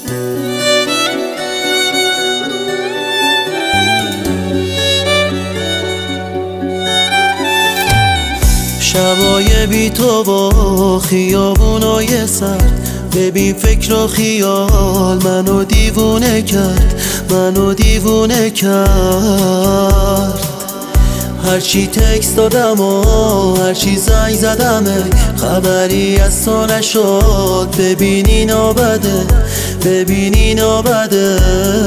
شبای بی تو با خیابونای سرد، ببین فکر و خیال منو دیوونه کرد، منو دیوونه کرد. هرچی تکست دادم و هرچی زنگ زدم خبری از تو نشد. ببین اینا بده، ببین اینا بده.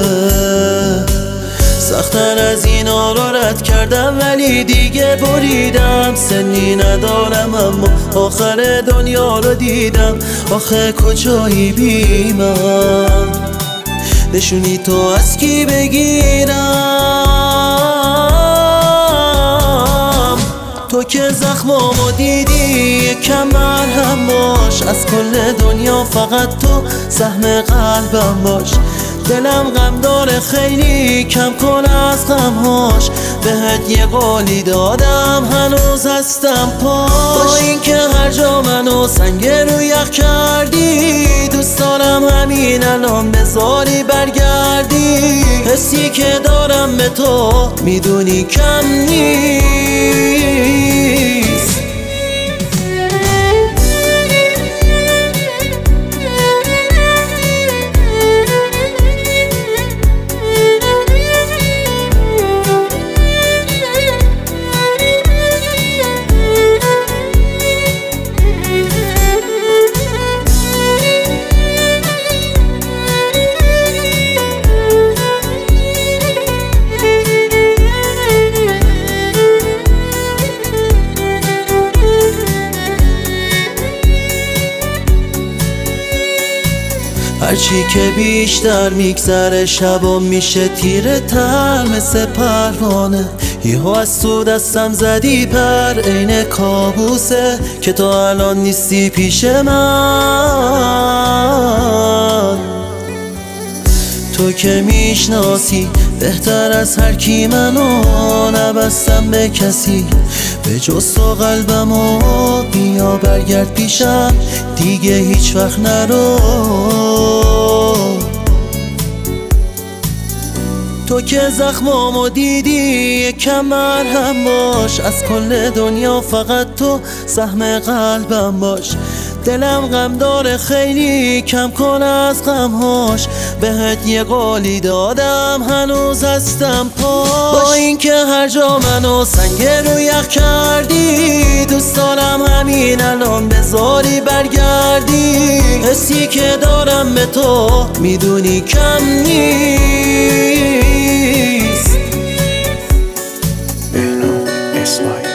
سختن از اینا رو رد کردم ولی دیگه بریدم. سنی ندارم اما آخر دنیا رو دیدم. آخه کجایی بی من، نشونی تو از کی بگیرم؟ تو که زخمامو دیدی یکم مرهم باش. از کل دنیا فقط تو سهم قلبم باش. دلم غم داره خیلی، کم کن از غمهاش. بهت یه قولی دادم هنوز هستم پاش. با اینکه هر جا منو سنگ رو یخ کردی، دوست دارم همین الان بذاری برگردی. حسی که دارم به تو میدونی کم نیست. هرچی که بیشتر میگذره شبا میشه تیره تر مثل پروانه. یهو از تو دستم زدی پر، عین کابوسه که تو الان نیستی پیش من. تو که میشناسی بهتر از هر کی منو، نبستم به کسی به جز تو قلبمو. بیا برگرد پیشم دیگه هیچ وقت نرو. تو که زخمامو دیدی یکم مرهم باش. از کل دنیا فقط تو سهم قلبم باش. دلم غم داره خیلی، کم کن از غمهاش. بهت یه قولی دادم هنوز هستم پاش. با اینکه هر جا منو سنگ رو یخ کردی، دوست دارم همین الان بذاری برگردی. حسی که دارم به تو میدونی کم نیست. بهنام اسماعیل